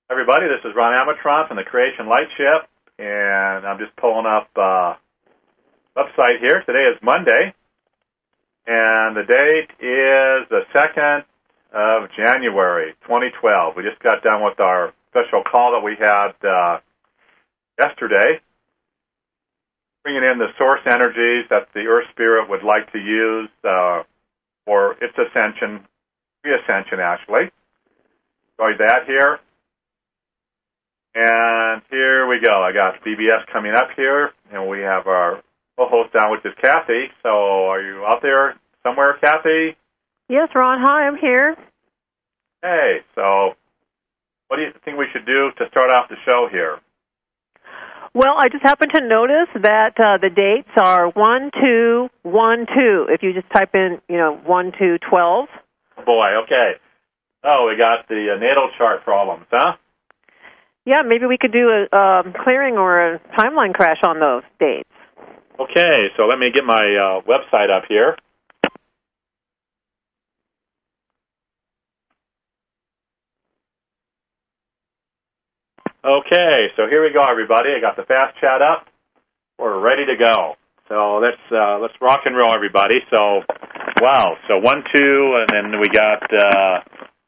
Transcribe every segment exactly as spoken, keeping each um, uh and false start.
Everybody, this is Ron Amatron from the Creation Light Ship, and I'm just pulling up uh, website here. Today is Monday, and the date is the second of January, twenty twelve. We just got done with our special call that we had uh, yesterday, bringing in the source energies that the Earth Spirit would like to use uh, for its ascension, re-ascension actually. Going that here. And here we go. I got B B S coming up here, and we have our co-host down, which is Kathy. So are you out there somewhere, Kathy? Yes, Ron. Hi, I'm here. Hey, so what do you think we should do to start off the show here? Well, I just happened to notice that uh, the dates are one two one two. If you just type in, you know, one two twelve. Oh boy, okay. Oh, we got the uh, natal chart problems, huh? Yeah, maybe we could do a um, clearing or a timeline crash on those dates. Okay, so let me get my uh, website up here. Okay, so here we go, everybody. I got the fast chat up. We're ready to go. So let's uh, let's rock and roll, everybody. So, wow. So one, two, and then we got uh,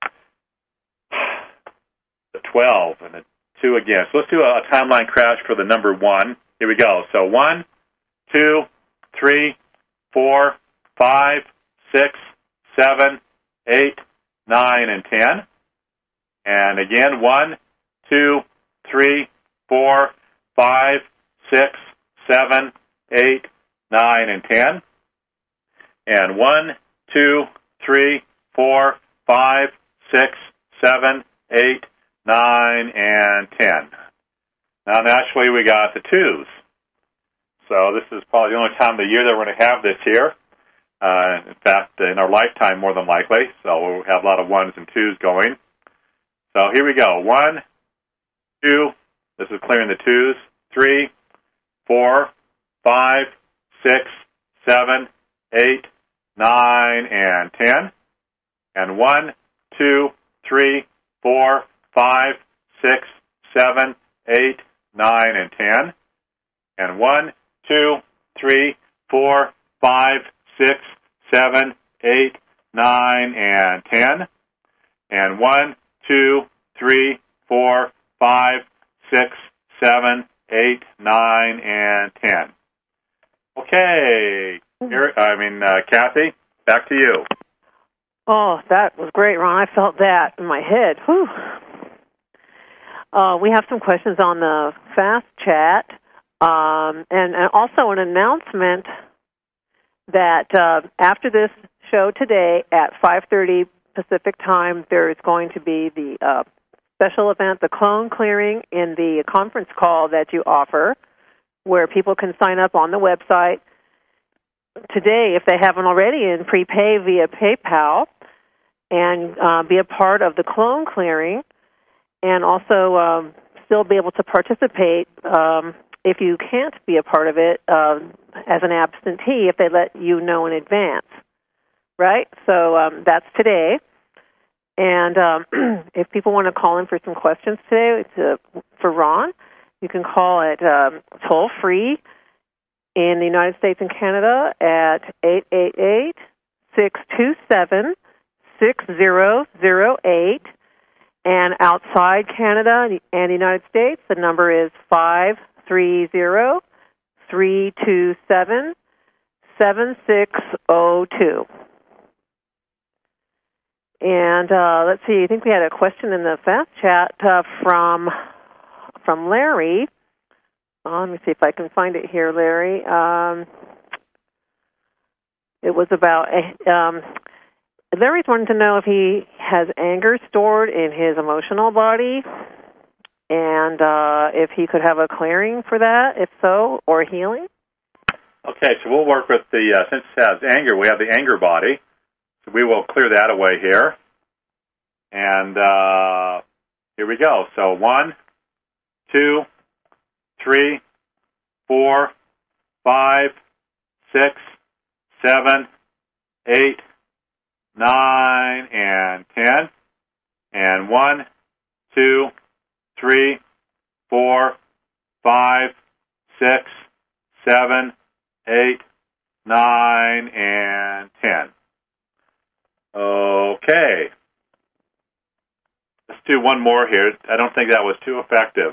the twelve and the two again. So let's do a, a timeline crash for the number one. Here we go. So one, two, three, four, five, six, seven, eight, nine, and ten. And again, one, two, three, four, five, six, seven, eight, nine, and ten. And one, two, three, four, five, six, seven, eight, nine, and ten. Now, naturally, we got the twos. So this is probably the only time of the year that we're going to have this here. Uh, in fact, in our lifetime, more than likely. So we'll have a lot of ones and twos going. So here we go. One, two, this is clearing the twos. Three, four, five, six, seven, eight, nine, and ten. And one, two, three, four, five, six, seven, eight, nine, and ten. And one, two, three, four, five, six, seven, eight, nine, and ten. And one, two, three, four, five, six, seven, eight, nine, and ten. Okay, here, I mean, uh, Kathy, back to you. Oh, that was great, Ron. I felt that in my head. Whew. Uh, we have some questions on the fast chat, um, and, and also an announcement that uh, after this show today at five thirty Pacific time, there is going to be the uh, special event, the clone clearing, in the conference call that you offer, where people can sign up on the website today if they haven't already and prepay via PayPal and uh, be a part of the clone clearing, and also um, still be able to participate um, if you can't be a part of it uh, as an absentee if they let you know in advance, right? So um, that's today. And um, if people want to call in for some questions today it's, uh, for Ron, you can call it um, toll-free in the United States and Canada at eight eight eight, six two seven, six zero zero eight. And outside Canada and the United States, the number is five three zero, three two seven, seven six zero two. And uh, let's see, I think we had a question in the fast chat uh, from from Larry. Uh, let me see if I can find it here, Larry. Um, it was about... Um, Larry's wanting to know if he has anger stored in his emotional body and uh, if he could have a clearing for that, if so, or healing. Okay, so we'll work with the, uh, since it has anger, we have the anger body. So we will clear that away here. And uh, here we go. So one, two, three, four, five, six, seven, eight, nine, and ten. And one, two, three, four, five, six, seven, eight, nine, and ten. Okay. Let's do one more here. I don't think that was too effective.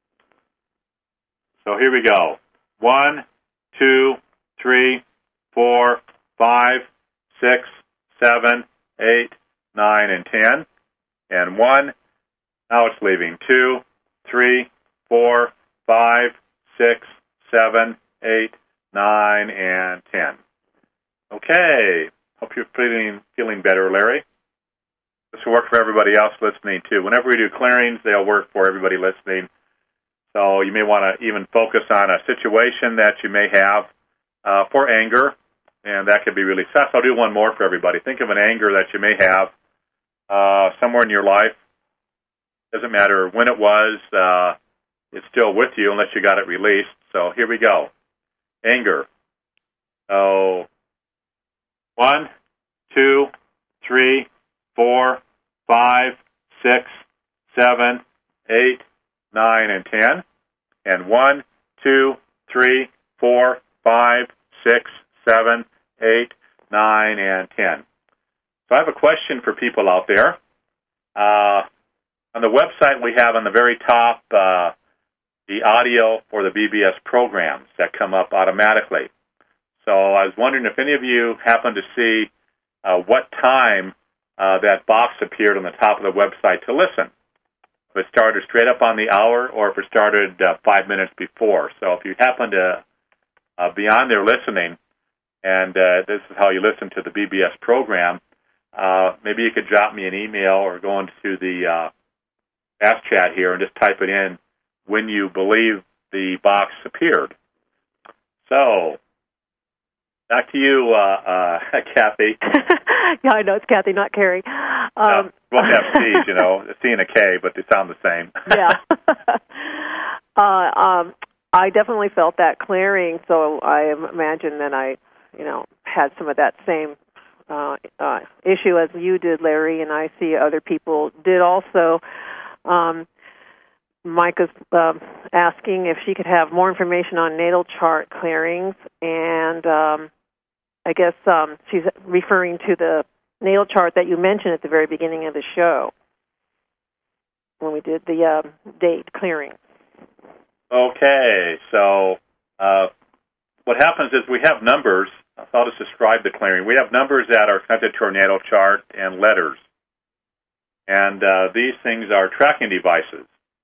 So here we go. One, two, three, four, five, six, seven, eight, nine, and ten. And one. Now it's leaving. Two, three, four, five, six, seven, eight, nine, and ten. Okay. Hope you're feeling feeling better, Larry. This will work for everybody else listening, too. Whenever we do clearings, they'll work for everybody listening. So you may want to even focus on a situation that you may have uh, for anger, and that could be really sus. I'll do one more for everybody. Think of an anger that you may have uh, somewhere in your life. Doesn't matter when it was. Uh, it's still with you unless you got it released. So here we go. Anger. So one, two, three, four, five, six, seven, eight, nine, and ten. And one, two, three, four, five, six, seven, eight, nine, and ten. So I have a question for people out there. Uh, on the website, we have on the very top uh, the audio for the B B S programs that come up automatically. So I was wondering if any of you happen to see uh, what time uh, that box appeared on the top of the website to listen. If it started straight up on the hour or if it started uh, five minutes before. So if you happen to uh, be on there listening, and uh, this is how you listen to the B B S program, uh, maybe you could drop me an email or go into the uh, Ask Chat here and just type it in when you believe the box appeared. So, back to you, uh, uh, Kathy. Yeah, I know it's Kathy, not Carrie. Um, uh, both have C's, you know, a C and a K, but they sound the same. Yeah. uh, um, I definitely felt that clearing, so I imagine that I, you know, had some of that same uh, uh, issue as you did, Larry, and I see other people did also. Um, Micah's um, asking if she could have more information on natal chart clearings, and um, I guess um, she's referring to the natal chart that you mentioned at the very beginning of the show when we did the uh, date clearing. Okay, so uh, what happens is we have numbers. I'll just describe the clearing. We have numbers that are connected to our natal chart and letters. And uh, these things are tracking devices.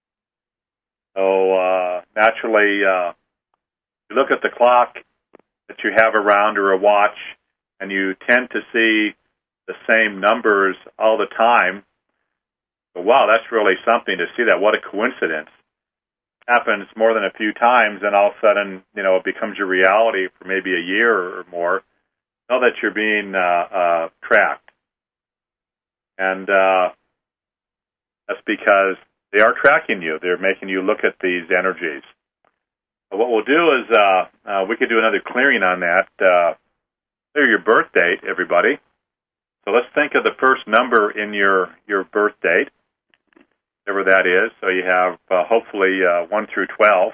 So uh, naturally, uh, you look at the clock that you have around or a watch, and you tend to see the same numbers all the time. But wow, that's really something to see that. What a coincidence. Happens more than a few times, and all of a sudden, you know, it becomes your reality for maybe a year or more. Know that you're being uh, uh, tracked. And uh, that's because they are tracking you. They're making you look at these energies. But what we'll do is uh, uh, we could do another clearing on that. Uh, clear your birth date, everybody. So let's think of the first number in your, your birth date, whatever that is. So you have uh, hopefully uh, one through twelve,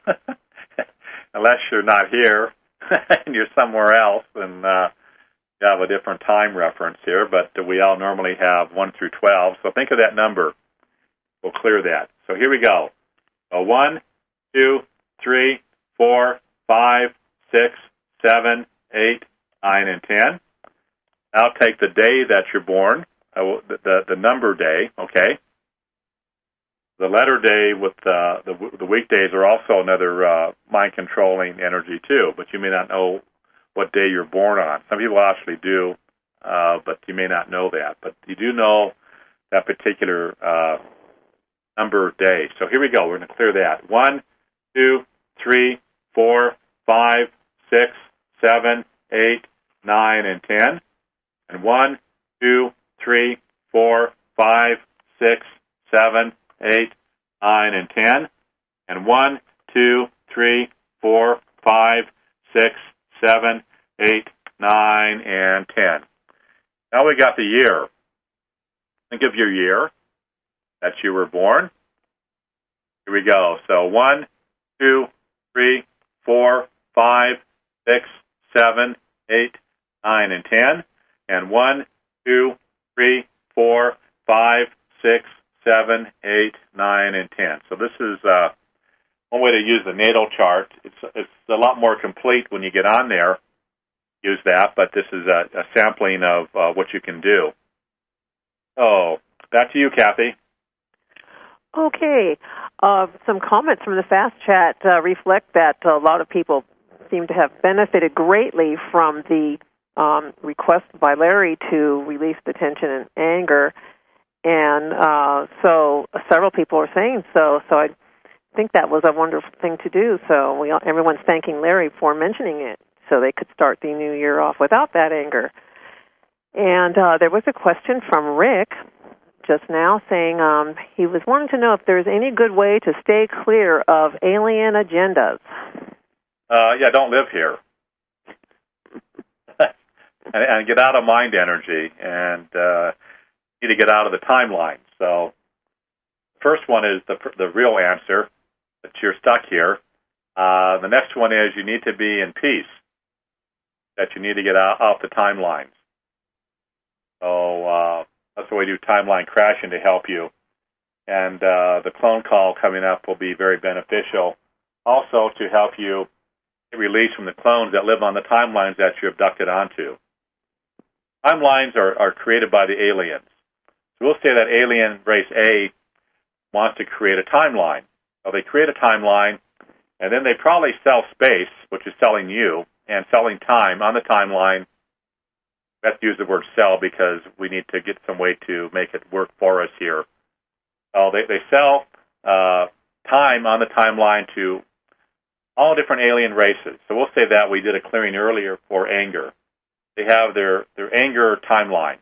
unless you're not here and you're somewhere else, and uh, you have a different time reference here. But we all normally have one through twelve. So think of that number. We'll clear that. So here we go. A one, two, three, four, five, six, seven, eight, nine, and ten. Now take the day that you're born, uh, the, the the number day. Okay. The letter day with uh, the the weekdays are also another uh, mind controlling energy too. But you may not know what day you're born on. Some people actually do, uh, but you may not know that. But you do know that particular Uh, number of days. So here we go. We're going to clear that. One, two, three, four, five, six, seven, eight, nine, and ten. And one, two, three, four, five, six, seven, eight, nine, and ten. And one, two, three, four, five, six, seven, eight, nine, and ten. Now we got the year. Think of your year that you were born. Here we go. So one, two, three, four, five, six, seven, eight, nine, and ten. And one, two, three, four, five, six, seven, eight, nine, and ten. So this is uh, one way to use the natal chart. It's it's a lot more complete when you get on there. Use that, but this is a, a sampling of uh, what you can do. So back to you, Kathy. Okay. Uh, some comments from the Fast Chat uh, reflect that a lot of people seem to have benefited greatly from the um, request by Larry to release the tension and anger. And uh, so several people are saying so. So I think that was a wonderful thing to do. So we, everyone's thanking Larry for mentioning it so they could start the new year off without that anger. And uh, there was a question from Rick just now saying um, he was wanting to know if there's any good way to stay clear of alien agendas. Uh, yeah, don't live here. and, and get out of mind energy, and uh, you need to get out of the timeline. So first one is the the real answer, that you're stuck here. Uh, the next one is you need to be in peace, that you need to get out off the timelines. So uh, that's why we do timeline crashing to help you. And uh, the clone call coming up will be very beneficial also to help you get released from the clones that live on the timelines that you're abducted onto. Timelines are, are created by the aliens. So we'll say that alien race A wants to create a timeline. So they create a timeline, and then they probably sell space, which is selling you, and selling time on the timeline. We have to use the word sell because we need to get some way to make it work for us here. So they, they sell uh, time on the timeline to all different alien races. So we'll say that we did a clearing earlier for anger. They have their, their anger timeline.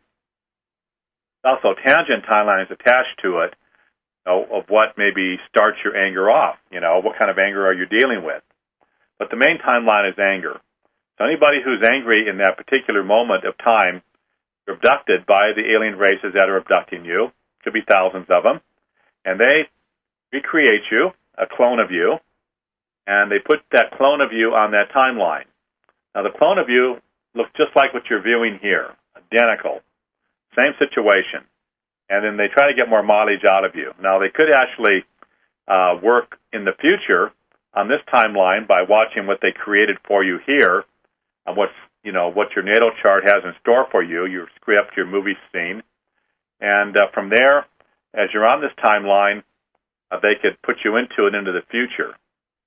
Also, tangent timeline is attached to it, you know, of what maybe starts your anger off. You know, what kind of anger are you dealing with? But the main timeline is anger. So anybody who's angry in that particular moment of time, you're abducted by the alien races that are abducting you. Could be thousands of them. And they recreate you, a clone of you, and they put that clone of you on that timeline. Now, the clone of you looks just like what you're viewing here, identical, same situation. And then they try to get more mileage out of you. Now, they could actually uh, work in the future on this timeline by watching what they created for you here, and what's, you know, what your natal chart has in store for you, your script, your movie scene. And uh, from there, as you're on this timeline, uh, they could put you into it into the future.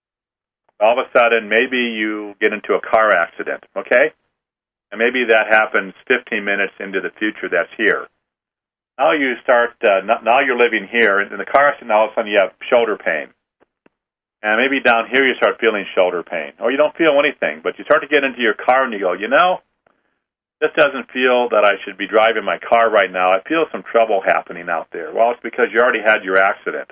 All of a sudden, maybe you get into a car accident, okay? And maybe that happens fifteen minutes into the future that's here. Now you start, uh, now you're living here, and in the car accident, all of a sudden you have shoulder pain. And maybe down here you start feeling shoulder pain. Or you don't feel anything, but you start to get into your car and you go, you know, this doesn't feel that I should be driving my car right now. I feel some trouble happening out there. Well, it's because you already had your accident.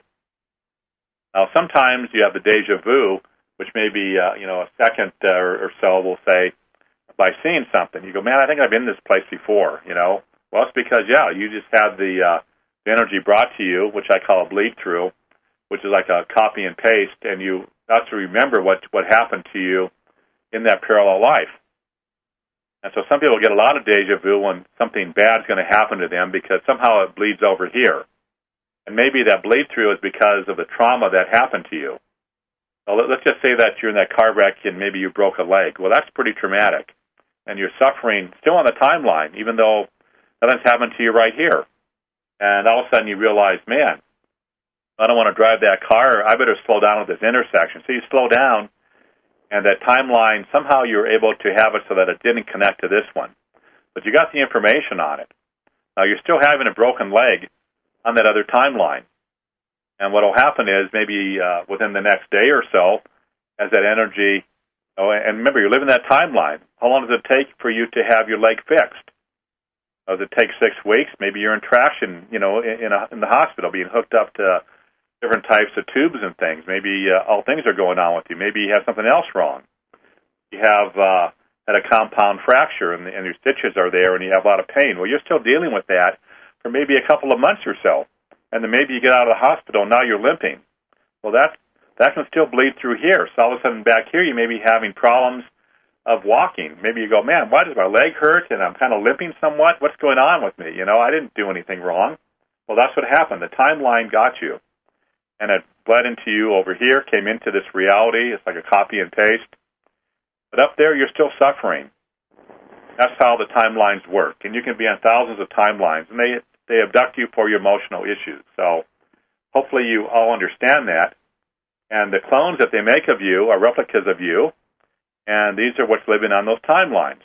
Now, sometimes you have the deja vu, which may be, uh, you know, a second uh, or so, we'll say, by seeing something. You go, man, I think I've been in this place before, you know. Well, it's because, yeah, you just had the, uh, the energy brought to you, which I call a bleed-through, which is like a copy and paste, and you have to remember what, what happened to you in that parallel life. And so some people get a lot of deja vu when something bad is going to happen to them because somehow it bleeds over here. And maybe that bleed-through is because of the trauma that happened to you. So let's just say that you're in that car wreck and maybe you broke a leg. Well, that's pretty traumatic. And you're suffering still on the timeline, even though nothing's happened to you right here. And all of a sudden you realize, man, I don't want to drive that car. I better slow down at this intersection. So you slow down, and that timeline, somehow you were able to have it so that it didn't connect to this one. But you got the information on it. Now, you're still having a broken leg on that other timeline. And what will happen is maybe uh, within the next day or so, as that energy, oh, and remember, you're living that timeline. How long does it take for you to have your leg fixed? Does it take six weeks? Maybe you're in traction, you know, in, a, in the hospital, being hooked up to different types of tubes and things. Maybe uh, all things are going on with you. Maybe you have something else wrong. You have uh, had a compound fracture, and, and your stitches are there, and you have a lot of pain. Well, you're still dealing with that for maybe a couple of months or so. And then maybe you get out of the hospital, and now you're limping. Well, that that can still bleed through here. So all of a sudden back here you may be having problems of walking. Maybe you go, man, why does my leg hurt and I'm kind of limping somewhat? What's going on with me? You know, I didn't do anything wrong. Well, that's what happened. The timeline got you. And it bled into you over here, came into this reality. It's like a copy and paste. But up there, you're still suffering. That's how the timelines work. And you can be on thousands of timelines, and they, they abduct you for your emotional issues. So hopefully you all understand that. And the clones that they make of you are replicas of you, and these are what's living on those timelines.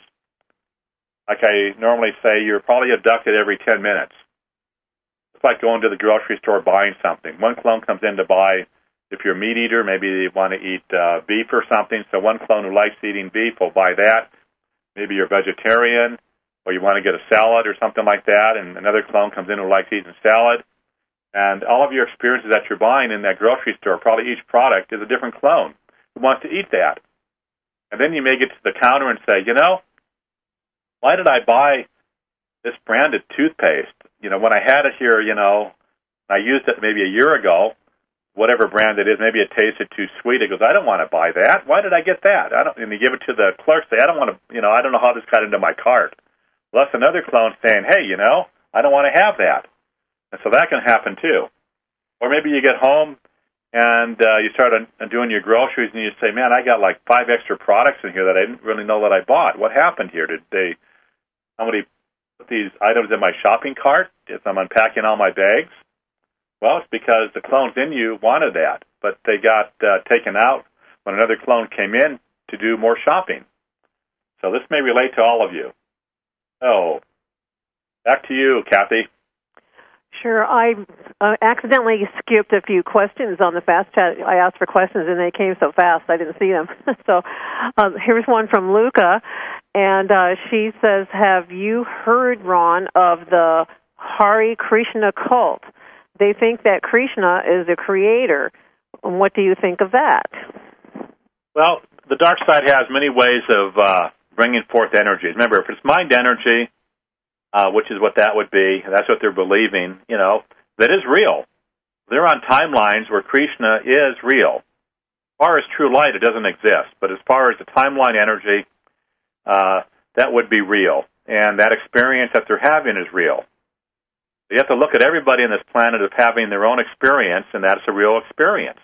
Like I normally say, you're probably abducted every ten minutes. It's like going to the grocery store buying something. One clone comes in to buy, if you're a meat eater, maybe you want to eat uh, beef or something, so one clone who likes eating beef will buy that. Maybe you're vegetarian, or you want to get a salad or something like that, and another clone comes in who likes eating salad. And all of your experiences that you're buying in that grocery store, probably each product is a different clone who wants to eat that. And then you may get to the counter and say, you know, why did I buy this branded toothpaste? You know, when I had it here, you know, I used it maybe a year ago, whatever brand it is, maybe it tasted too sweet. It goes, I don't want to buy that. Why did I get that? I don't. And you give it to the clerk, say, I don't want to, you know, I don't know how this got into my cart. Well, that's another clone saying, hey, you know, I don't want to have that. And so that can happen too. Or maybe you get home and uh, you start on, on doing your groceries and you say, man, I got like five extra products in here that I didn't really know that I bought. What happened here? Did they, somebody put these items in my shopping cart as I'm unpacking all my bags? Well, it's because the clones in you wanted that, but they got uh, taken out when another clone came in to do more shopping. So this may relate to all of you. Oh, back to you, Kathy. Sure. I uh, accidentally skipped a few questions on the fast chat. I asked for questions, and they came so fast I didn't see them. so um, here's one from Luca, and uh, she says, have you heard, Ron, of the Hare Krishna cult? They think that Krishna is a creator. What do you think of that? Well, the dark side has many ways of uh, bringing forth energy. Remember, if it's mind energy, uh, which is what that would be, that's what they're believing, you know, that is real. They're on timelines where Krishna is real. As far as true light, it doesn't exist. But as far as the timeline energy, uh, that would be real. And that experience that they're having is real. You have to look at everybody on this planet as having their own experience, and that's a real experience.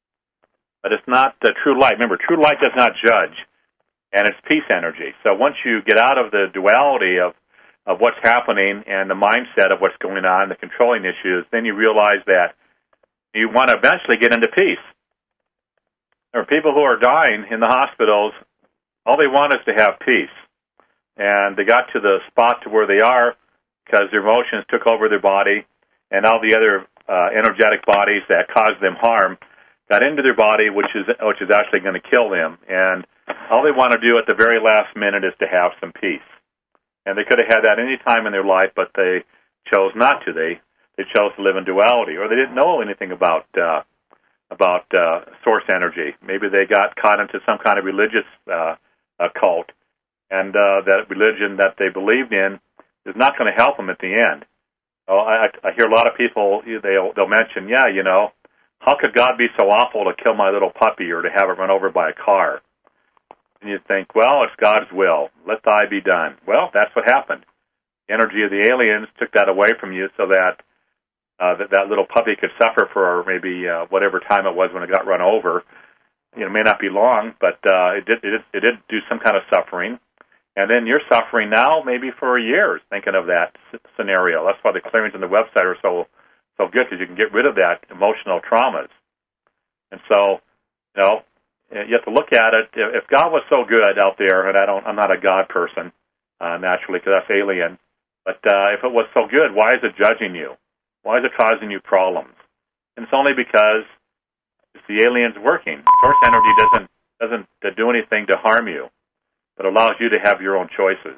But it's not uh, true light. Remember, true light does not judge, and it's peace energy. So once you get out of the duality of, of what's happening and the mindset of what's going on, the controlling issues, then you realize that you want to eventually get into peace. There are people who are dying in the hospitals. All they want is to have peace. And they got to the spot to where they are because their emotions took over their body, and all the other uh, energetic bodies that caused them harm got into their body, which is which is actually going to kill them. And all they want to do at the very last minute is to have some peace. And they could have had that any time in their life, but they chose not to. They they chose to live in duality, or they didn't know anything about uh, about uh, source energy. Maybe they got caught into some kind of religious uh, uh, cult, and uh, that religion that they believed in is not going to help them at the end. Oh, I, I hear a lot of people, they'll, they'll mention, yeah, you know, how could God be so awful to kill my little puppy or to have it run over by a car? And you think, well, it's God's will. Let thy be done. Well, that's what happened. The energy of the aliens took that away from you so that uh, that, that little puppy could suffer for maybe uh, whatever time it was when it got run over. You know, it may not be long, but uh, it did it did, it did do some kind of suffering. And then you're suffering now maybe for years thinking of that scenario. That's why the clearings on the website are so so good, because you can get rid of that emotional traumas. And so, you know, you have to look at it. If God was so good out there, and I don't, I'm not a God person uh, naturally, because that's alien. But uh, if it was so good, why is it judging you? Why is it causing you problems? And it's only because it's the aliens working. Source energy doesn't doesn't do anything to harm you, but allows you to have your own choices.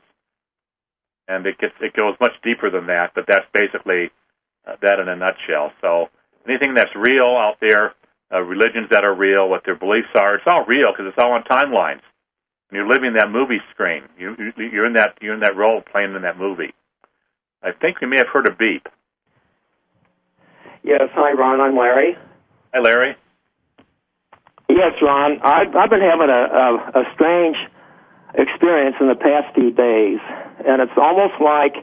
And it gets it goes much deeper than that, but that's basically uh, that in a nutshell. So anything that's real out there, uh, religions that are real, what their beliefs are, it's all real because it's all on timelines. And you're living that movie screen. You, you're in that you're in that role playing in that movie. I think we may have heard a beep. Yes, hi, Ron. I'm Larry. Hi, Larry. Yes, Ron. I've, I've been having a, a, a strange experience in the past few days, and it's almost like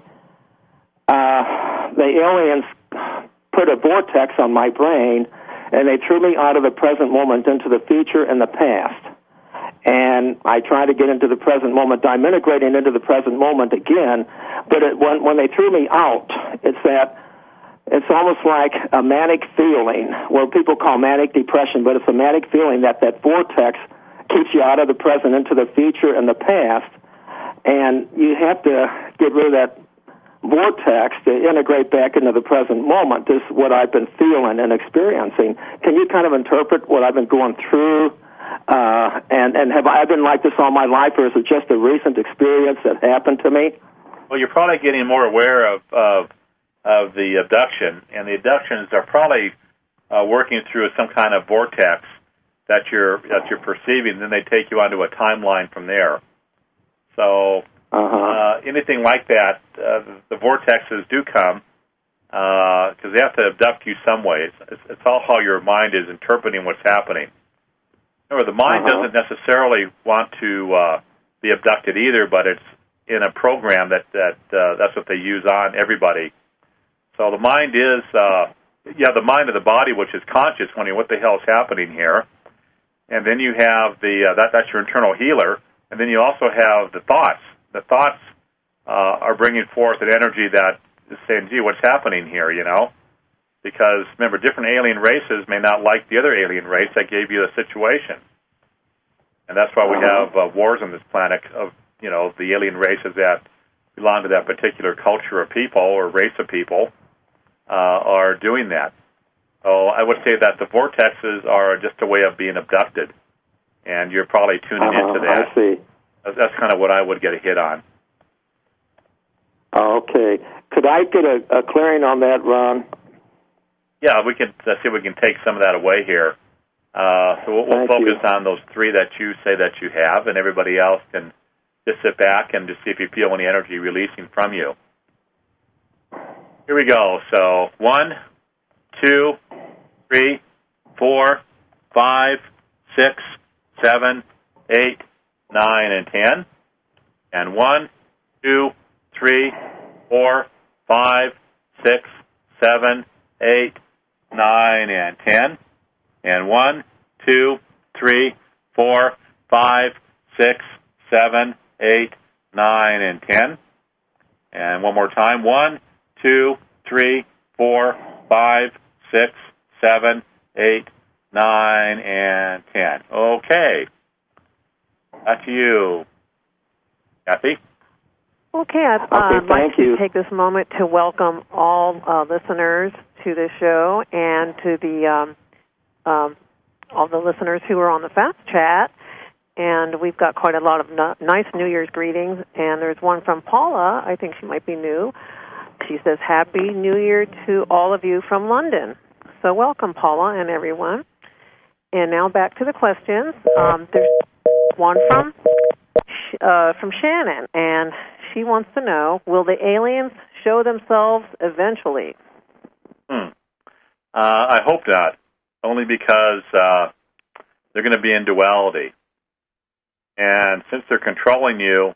uh, the aliens put a vortex on my brain, and they threw me out of the present moment into the future and the past. And I try to get into the present moment. I'm integrating into the present moment again, but it, when, when they threw me out, it's that it's almost like a manic feeling, what people call manic depression, but it's a manic feeling that that vortex keeps you out of the present into the future and the past, and you have to get rid of that vortex to integrate back into the present moment. This is what I've been feeling and experiencing. Can you kind of interpret what I've been going through? Uh, and, and have I been like this all my life, or is it just a recent experience that happened to me? Well, you're probably getting more aware of of, of the abduction, and the abductions are probably uh, working through some kind of vortex that you're that you're perceiving. Then they take you onto a timeline from there. So uh-huh. uh, anything like that, uh, the, the vortexes do come because uh, they have to abduct you some way. It's, it's all how your mind is interpreting what's happening. Remember, the mind uh-huh. doesn't necessarily want to uh, be abducted either, but it's in a program that, that uh, that's what they use on everybody. So the mind is, uh, yeah, the mind of the body, which is conscious, wondering what the hell is happening here. And then you have the, uh, that, that's your internal healer. And then you also have the thoughts. The thoughts uh, are bringing forth an energy that is saying, gee, what's happening here, you know? Because, remember, different alien races may not like the other alien race that gave you the situation. And that's why we have uh, wars on this planet of, you know, the alien races that belong to that particular culture of people or race of people uh, are doing that. So I would say that the vortexes are just a way of being abducted. And you're probably tuning uh-huh, into that. I see. That's kind of what I would get a hit on. Okay. Could I get a, a clearing on that, Ron? Yeah, we can uh, see if we can take some of that away here. Uh, so we'll, we'll focus you. on those three that you say that you have, and everybody else can just sit back and just see if you feel any energy releasing from you. Here we go. So one, two, three, four, five, six, seven, eight, nine, and ten. And one, two, three, four, five, six, seven, eight, nine, and ten. And one, two, three, four, five, six, seven, eight, nine, and ten. And one more time. One, two, three, four, five, six, seven, eight, nine, and ten. Okay. Back to you, Kathy. Okay, I'd okay, uh, like to you. take this moment to welcome all uh, listeners to the show and to the um, um, all the listeners who are on the Fast Chat. And we've got quite a lot of no- nice New Year's greetings. And there's one from Paula. I think she might be new. She says, Happy New Year to all of you from London. So welcome, Paula, and everyone. And now back to the questions. Um, there's one from uh, from Shannon, and she wants to know, will the aliens show themselves eventually? Hmm. Uh, I hope not, only because uh, they're going to be in duality. And since they're controlling you,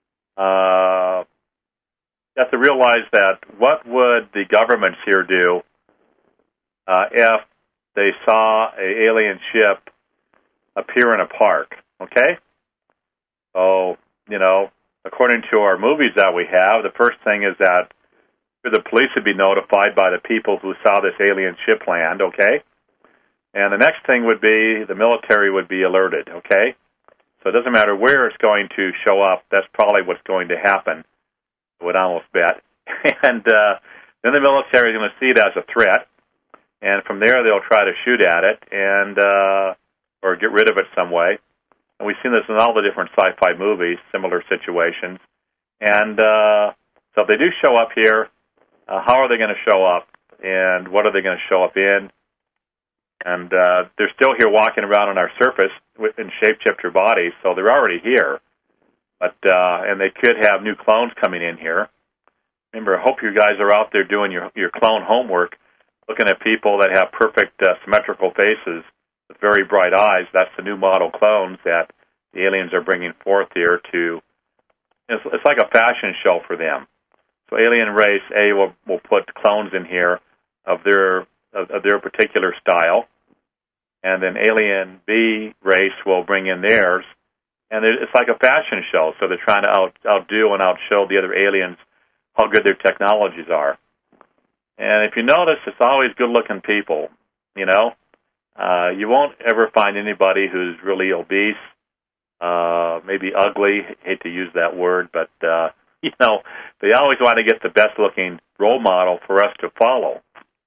uh, you have to realize that what would the governments here do uh, if they saw an alien ship appear in a park, okay? So, you know, according to our movies that we have, the first thing is that the police would be notified by the people who saw this alien ship land, okay? And the next thing would be the military would be alerted, okay? So it doesn't matter where it's going to show up. That's probably what's going to happen, I would almost bet. And uh, then the military is going to see it as a threat, and from there they'll try to shoot at it and uh, or get rid of it some way. And we've seen this in all the different sci-fi movies, similar situations. And uh, so if they do show up here, uh, how are they going to show up, and what are they going to show up in? And uh, they're still here walking around on our surface in shape-shifter bodies, so they're already here. But uh, and they could have new clones coming in here. Remember, I hope you guys are out there doing your, your clone homework, looking at people that have perfect uh, symmetrical faces with very bright eyes. That's the new model clones that the aliens are bringing forth here to, it's, it's like a fashion show for them. So alien race A will, will put clones in here of their of, of their particular style, and then alien B race will bring in theirs, and it, it's like a fashion show. So they're trying to out, outdo and outshow the other aliens how good their technologies are. And if you notice, it's always good-looking people, you know. Uh, you won't ever find anybody who's really obese, uh, maybe ugly. Hate to use that word, but, uh, you know, they always want to get the best-looking role model for us to follow.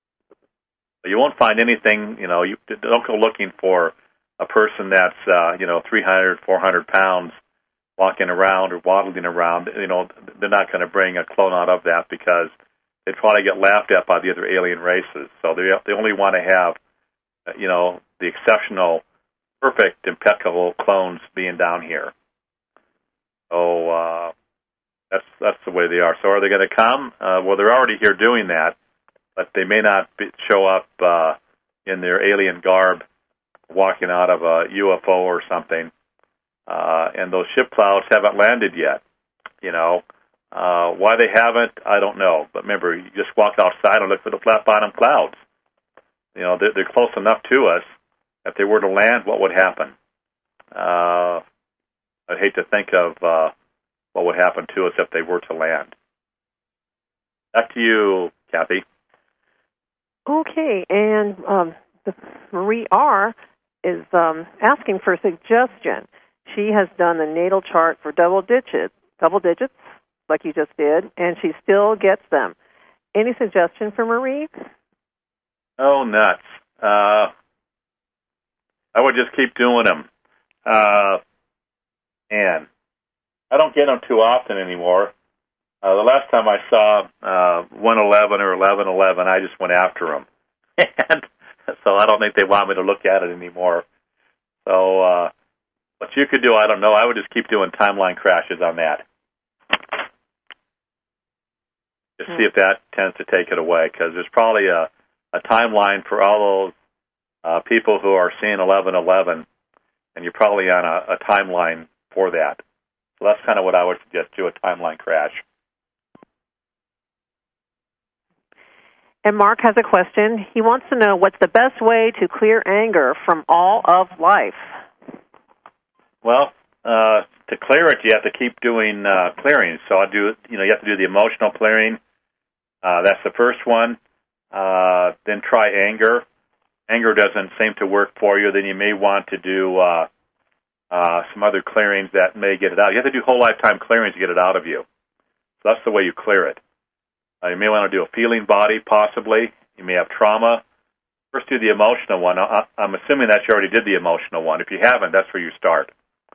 You won't find anything, you know, you don't go looking for a person that's, uh, you know, three hundred, four hundred pounds walking around or waddling around. You know, they're not going to bring a clone out of that because they'd probably get laughed at by the other alien races. So they they only want to have, you know, the exceptional, perfect, impeccable clones being down here. So uh, that's that's the way they are. So are they going to come? Uh, well, they're already here doing that, but they may not be, show up uh, in their alien garb, walking out of a U F O or something. Uh, and those ship clouds haven't landed yet. You know, uh, why they haven't, I don't know. But remember, you just walk outside and look for the flat bottom clouds. You know, they're, they're close enough to us. If they were to land, what would happen? Uh, I'd hate to think of uh, what would happen to us if they were to land. Back to you, Kathy. Okay, and um, the Marie R. is um, asking for a suggestion. She has done the natal chart for double digits, double digits, like you just did, and she still gets them. Any suggestion for Marie? Oh, nuts. Uh, I would just keep doing them. Uh, and I don't get them too often anymore. Uh, the last time I saw uh, one eleven or eleven eleven, I just went after them. And so I don't think they want me to look at it anymore. So uh, what you could do, I don't know. I would just keep doing timeline crashes on that. Just see if that tends to take it away, because there's probably a, a timeline for all those uh, people who are seeing eleven eleven, and you're probably on a, a timeline for that. So that's kind of what I would suggest, do a timeline crash. And Mark has a question. He wants to know what's the best way to clear anger from all of life. Well, uh, to clear it, you have to keep doing uh, clearing. So I do, you know, you have to do the emotional clearing. Uh, that's the first one. Uh, then try anger. Anger doesn't seem to work for you. Then you may want to do uh, uh, some other clearings that may get it out. You have to do whole lifetime clearings to get it out of you. So that's the way you clear it. Uh, you may want to do a feeling body, possibly. You may have trauma. First, do the emotional one. I, I'm assuming that you already did the emotional one. If you haven't, that's where you start.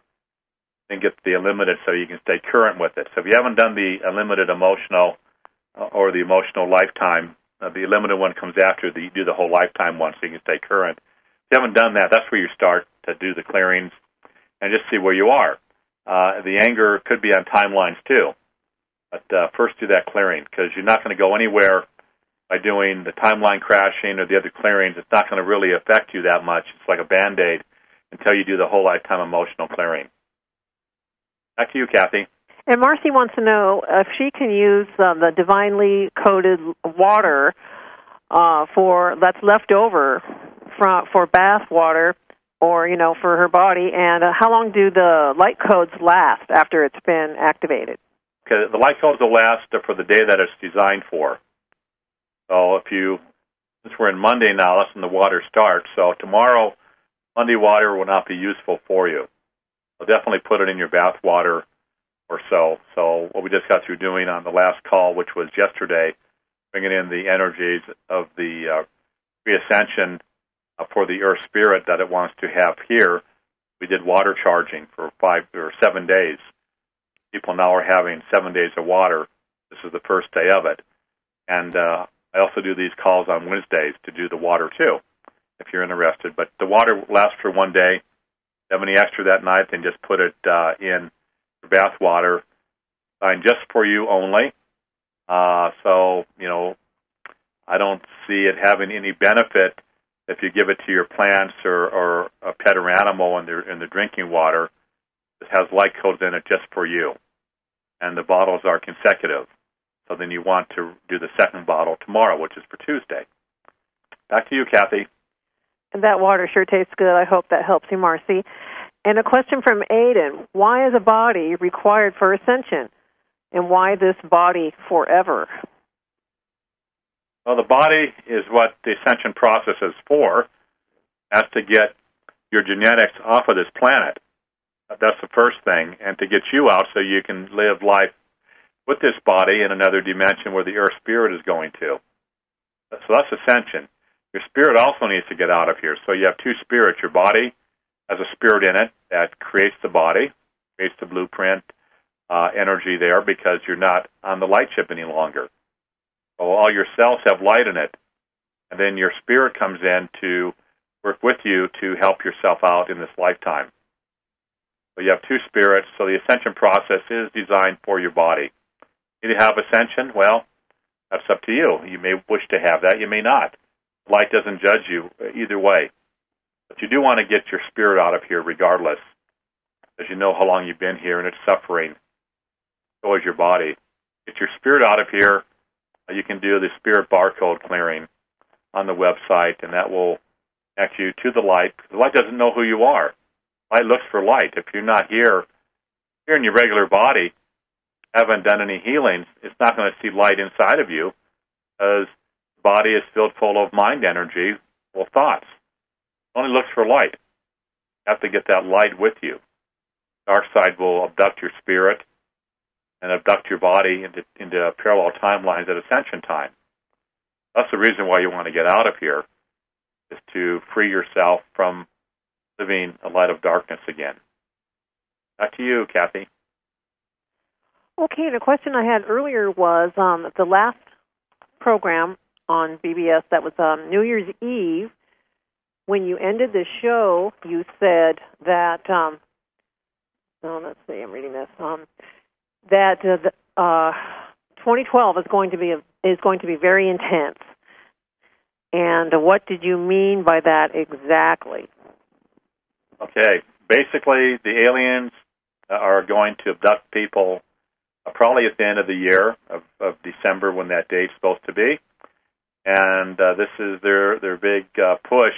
Then get the unlimited so you can stay current with it. So if you haven't done the unlimited emotional uh, or the emotional lifetime, uh, the unlimited one comes after the, you do the whole lifetime one so you can stay current. If you haven't done that, that's where you start to do the clearings and just see where you are. Uh, the anger could be on timelines, too. But uh, first do that clearing, because you're not going to go anywhere by doing the timeline crashing or the other clearings. It's not going to really affect you that much. It's like a Band-Aid until you do the whole lifetime emotional clearing. Back to you, Kathy. And Marcy wants to know if she can use uh, the divinely coded water uh, for that's left over from, for bath water, or you know, for her body, and uh, how long do the light codes last after it's been activated? Okay, the light codes will last for the day that it's designed for. So if you, since we're in Monday now, that's when the water starts. So tomorrow, Monday water will not be useful for you. So definitely put it in your bath water or so. So what we just got through doing on the last call, which was yesterday, bringing in the energies of the uh, reascension uh, for the Earth Spirit that it wants to have here. We did water charging for five or seven days. People now are having seven days of water. This is the first day of it. And uh, I also do these calls on Wednesdays to do the water, too, if you're interested. But the water lasts for one day. If you have any extra that night, then just put it uh, in your bath water, designed just for you only. Uh, so, you know, I don't see it having any benefit If you give it to your plants or, or a pet or animal in the, in the drinking water, it has light codes in it just for you. And the bottles are consecutive. So then you want to do the second bottle tomorrow, which is for Tuesday. Back to you, Kathy. And that water sure tastes good. I hope that helps you, Marcy. And a question from Aiden. Why is a body required for ascension? And why this body forever? Well, the body is what the ascension process is for. That's to get your genetics off of this planet. That's the first thing. And to get you out so you can live life with this body in another dimension where the earth spirit is going to. So that's ascension. Your spirit also needs to get out of here. So you have two spirits. Your body has a spirit in it that creates the body, creates the blueprint, uh, energy there because you're not on the light ship any longer. Well, all your cells have light in it. And then your spirit comes in to work with you to help yourself out in this lifetime. So you have two spirits. So the ascension process is designed for your body. Do you have ascension? Well, that's up to you. You may wish to have that. You may not. Light doesn't judge you either way. But you do want to get your spirit out of here regardless, as you know how long you've been here and it's suffering. So is your body. Get your spirit out of here. You can do the spirit barcode clearing on the website, and that will connect you to the light. The light doesn't know who you are. Light looks for light. If you're not here, here in your regular body, haven't done any healings, it's not going to see light inside of you because the body is filled full of mind energy, full of thoughts. It only looks for light. You have to get that light with you. Dark side will abduct your spirit and abduct your body into, into parallel timelines at ascension time. That's the reason why you want to get out of here, is to free yourself from living a light of darkness again. Back to you, Kathy. Okay, the question I had earlier was um, the last program on B B S, that was um, New Year's Eve. When you ended the show, you said that, um, oh, let's see, I'm reading this, um, that uh, the, uh, twenty twelve is going to be a, is going to be very intense. And uh, what did you mean by that exactly? Okay, basically the aliens are going to abduct people uh, probably at the end of the year of, of December when that date's supposed to be. And uh, this is their, their big uh, push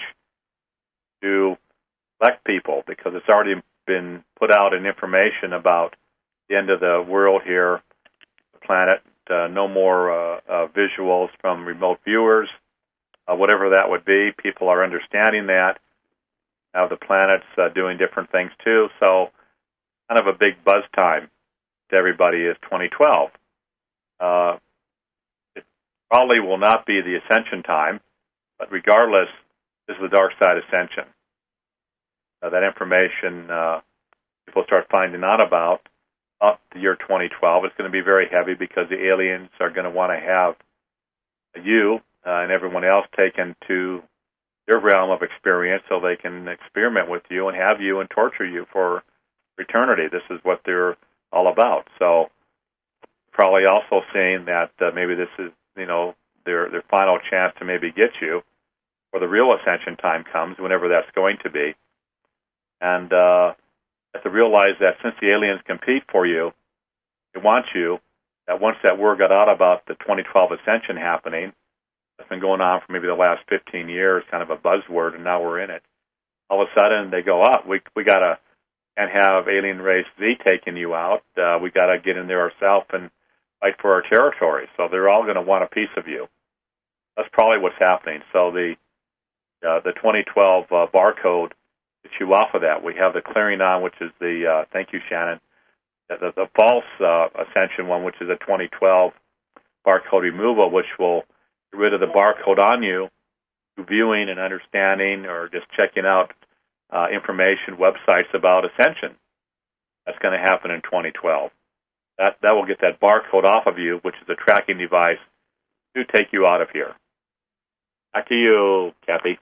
to elect people because it's already been put out in information about the end of the world here, the planet, uh, no more uh, uh, visuals from remote viewers, uh, whatever that would be. People are understanding that. Now the planet's uh, doing different things too, so kind of a big buzz time to everybody is twenty twelve. Uh, it probably will not be the ascension time, but regardless, this is the dark side ascension. Uh, that information uh, people start finding out about up the year twenty twelve. It's going to be very heavy because the aliens are going to want to have you uh, and everyone else taken to their realm of experience so they can experiment with you and have you and torture you for eternity. This is what they're all about. So probably also saying that uh, maybe this is, you know, their their final chance to maybe get you, or the real ascension time comes, whenever that's going to be. And uh, you have to realize that since the aliens compete for you, they want you, that once that word got out about the twenty twelve ascension happening, that's been going on for maybe the last fifteen years, kind of a buzzword, and now we're in it. All of a sudden, they go, up. we we got to and have Alien Race Z taking you out. Uh, we got to get in there ourselves and fight for our territory. So they're all going to want a piece of you. That's probably what's happening. So the uh, the twenty twelve uh, barcode gets you off of that. We have the clearing on, which is the, uh, thank you, Shannon, the, the, the false uh, ascension one, which is a twenty twelve barcode removal, which will get rid of the barcode on you, viewing and understanding or just checking out uh, information, websites about ascension. That's going to happen in twenty twelve. That that will get that barcode off of you, which is a tracking device to take you out of here. Back to you, Kathy.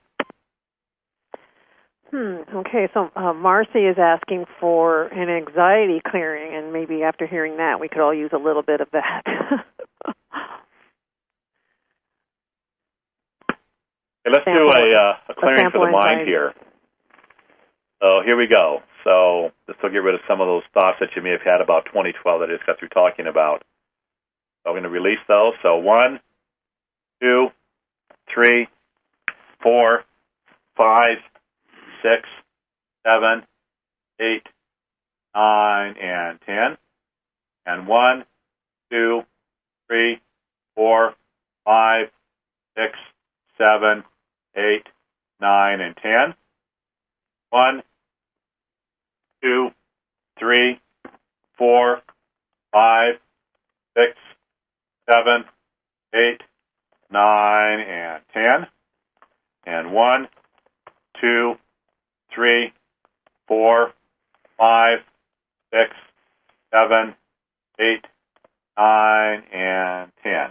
Hmm. Okay, so uh, Marcy is asking for an anxiety clearing, and maybe after hearing that, we could all use a little bit of that. Okay, let's do a, uh, a clearing for the mind anxiety. here. So here we go. So this will get rid of some of those thoughts that you may have had about twenty twelve that I just got through talking about. So I'm going to release those. So one, two, three, four, five, six, seven, eight, nine, and ten. And one, two, three, four, five, six, seven, eight, nine, and ten. One, two, three, four, five, six, seven, eight, nine, and ten. And one, two, three, four, five, six, seven, eight, nine, and ten.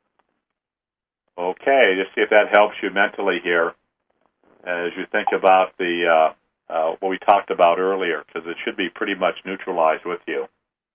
Okay, just see if that helps you mentally here as you think about the uh, uh, what we talked about earlier, because it should be pretty much neutralized with you.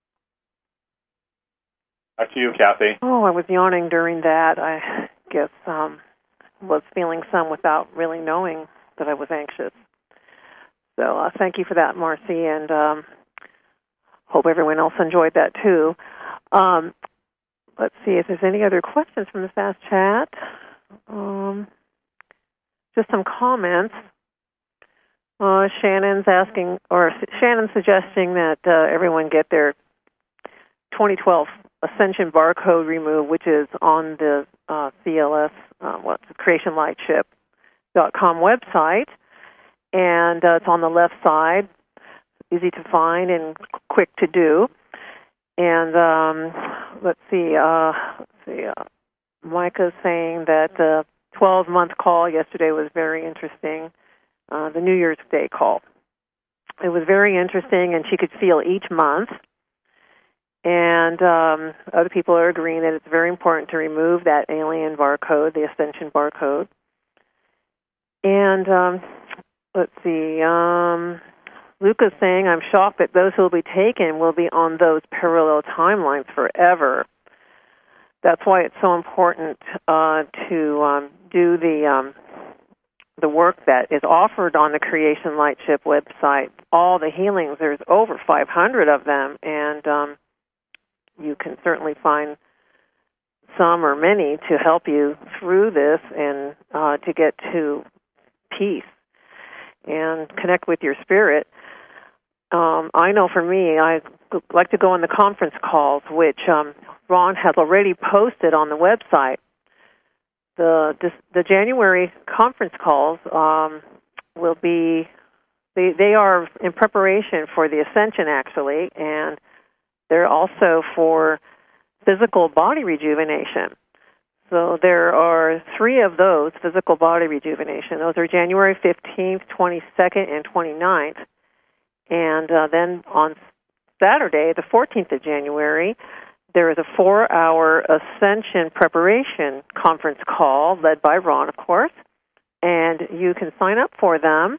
Back to you, Kathy. Oh, I was yawning during that. I guess um, was feeling some without really knowing that I was anxious. So uh, thank you for that, Marcy, and um, hope everyone else enjoyed that too. Um, let's see if there's any other questions from the Fast Chat. Um, just some comments. Uh, Shannon's asking, or Shannon's suggesting that uh, everyone get their twenty twelve Ascension barcode removed, which is on the uh, C L S, uh, what's it, creation lightship dot com website, and uh, it's on the left side, easy to find and quick to do. And um, let's see, uh, let's see, uh, Micah's saying that the twelve-month call yesterday was very interesting. Uh, the New Year's Day call. It was very interesting, and she could feel each month. And um, other people are agreeing that it's very important to remove that alien barcode, the Ascension barcode. And um, let's see, um, Luca's saying, I'm shocked that those who will be taken will be on those parallel timelines forever. That's why it's so important uh, to um, do the um, the work that is offered on the Creation Lightship website. All the healings, there's over five hundred of them, and um, you can certainly find some or many to help you through this and uh, to get to peace and connect with your spirit. Um, I know for me, I like to go on the conference calls, which um, Ron has already posted on the website. The the January conference calls um, will be, they, they are in preparation for the Ascension, actually, and they're also for physical body rejuvenation. So there are three of those, physical body rejuvenation. Those are January fifteenth, twenty-second, and twenty-ninth. And uh, then on Saturday, the fourteenth of January, there is a four-hour Ascension preparation conference call led by Ron, of course, and you can sign up for them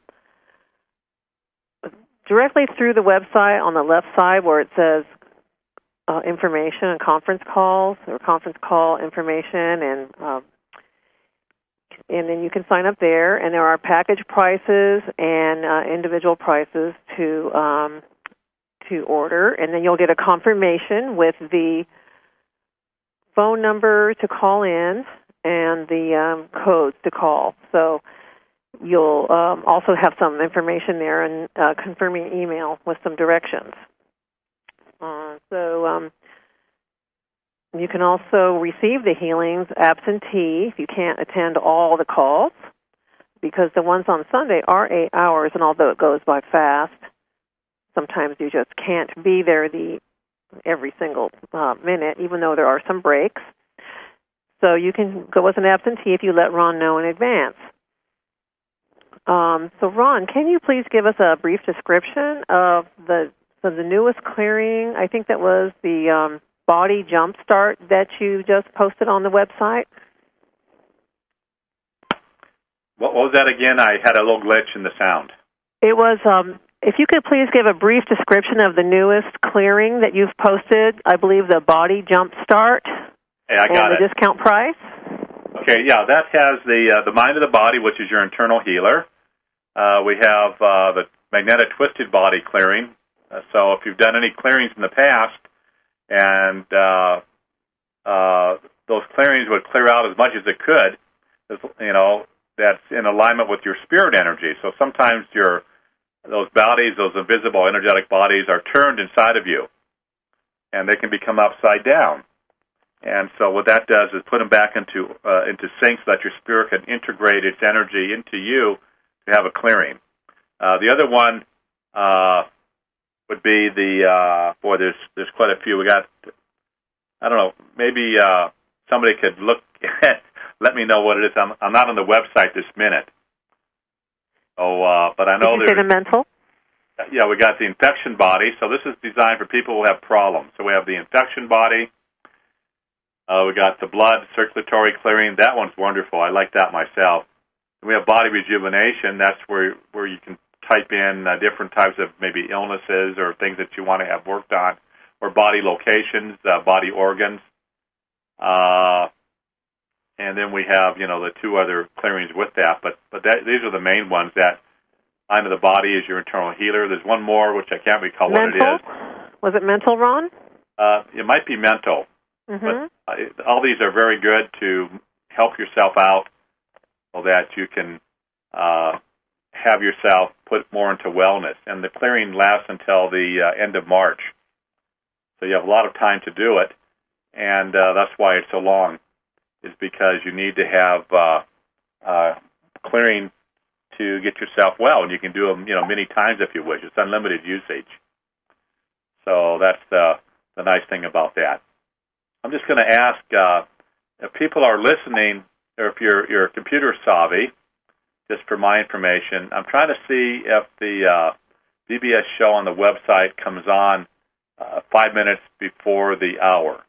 directly through the website on the left side where it says uh, information and conference calls, or conference call information, and uh, and then you can sign up there, and there are package prices and uh, individual prices to um, to order, and then you'll get a confirmation with the phone number to call in and the um, codes to call. So you'll um, also have some information there and uh, confirming email with some directions. Uh, so um, you can also receive the healings absentee if you can't attend all the calls, because the ones on Sunday are eight hours, and although it goes by fast, sometimes you just can't be there the every single uh, minute, even though there are some breaks. So you can go as an absentee if you let Ron know in advance. Um, so, Ron, can you please give us a brief description of the of the newest clearing? I think that was the um, Body Jumpstart that you just posted on the website. What was that again? I had a little glitch in the sound. It was, um, if you could please give a brief description of the newest clearing that you've posted, I believe the Body Jumpstart. Hey, I got and it. The discount price. Okay, yeah, that has the uh, the mind of the body, which is your internal healer. Uh, we have uh, the magnetic twisted body clearing. Uh, so if you've done any clearings in the past, and uh, uh, those clearings would clear out as much as it could, you know, that's in alignment with your spirit energy. So sometimes your those bodies, those invisible energetic bodies, are turned inside of you, and they can become upside down. And so what that does is put them back into uh, into sync so that your spirit can integrate its energy into you to have a clearing. Uh, the other one uh, would be the uh, boy. There's there's quite a few. We got. I don't know. Maybe uh, somebody could look. Let me know what it is. I'm I'm not on the website this minute. Oh, uh, but I know Did you there's. say the mental? Yeah, we got the infection body. So this is designed for people who have problems. So we have the infection body. Uh, we got the blood circulatory clearing. That one's wonderful. I like that myself. And we have body rejuvenation. That's where where you can type in uh, different types of maybe illnesses or things that you want to have worked on, or body locations, uh, body organs. Uh, and then we have, you know, the two other clearings with that. But but that, these are the main ones. That mind of the body is your internal healer. There's one more, which I can't recall mental? what it is. Was it mental, Ron? Uh, it might be mental. Mm-hmm. But uh, all these are very good to help yourself out so that you can uh, have yourself put more into wellness. And the clearing lasts until the uh, end of March. So you have a lot of time to do it, and uh, that's why it's so long, is because you need to have uh, uh, clearing to get yourself well. And you can do them, you know, many times if you wish. It's unlimited usage. So that's the, the nice thing about that. I'm just going to ask uh, if people are listening, or if you're, you're computer savvy, just for my information, I'm trying to see if the uh, B B S show on the website comes on uh, five minutes before the hour.